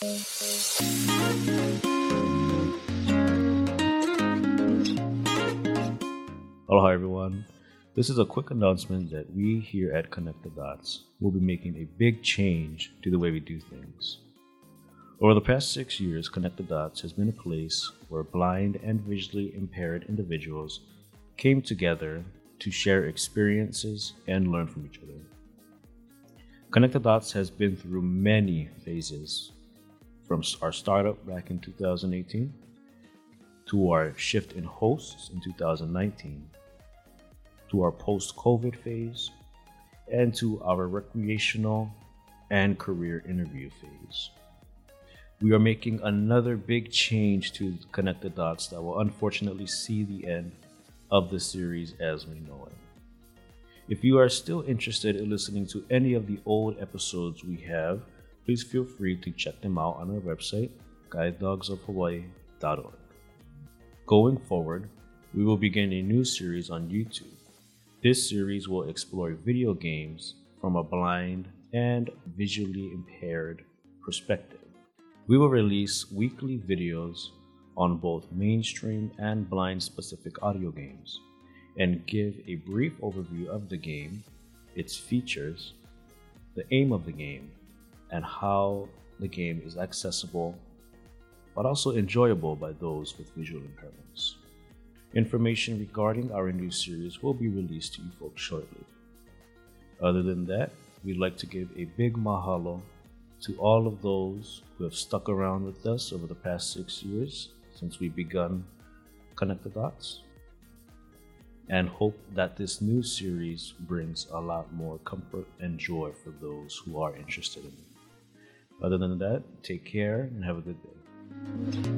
Hi everyone. This is a quick announcement that we here at Connect the Dots will be making a big change to the way we do things. Over the past 6 years, Connect the Dots has been a place where blind and visually impaired individuals came together to share experiences and learn from each other. Connect the Dots has been through many phases, from our startup back in 2018 to our shift in hosts in 2019, to our post-COVID phase, and to our recreational and career interview phase. We are making another big change to Connect the Dots that will unfortunately see the end of the series as we know it. If you are still interested in listening to any of the old episodes we have, please feel free to check them out on our website, guidedogsofhawaii.org. Going forward, we will begin a new series on YouTube. This series will explore video games from a blind and visually impaired perspective. We will release weekly videos on both mainstream and blind-specific audio games and give a brief overview of the game, its features, the aim of the game, and how the game is accessible but also enjoyable by those with visual impairments. Information regarding our new series will be released to you folks shortly. Other than that, we'd like to give a big mahalo to all of those who have stuck around with us over the past 6 years since we begun Connect the Dots, and hope that this new series brings a lot more comfort and joy for those who are interested in it. Other than that, take care and have a good day.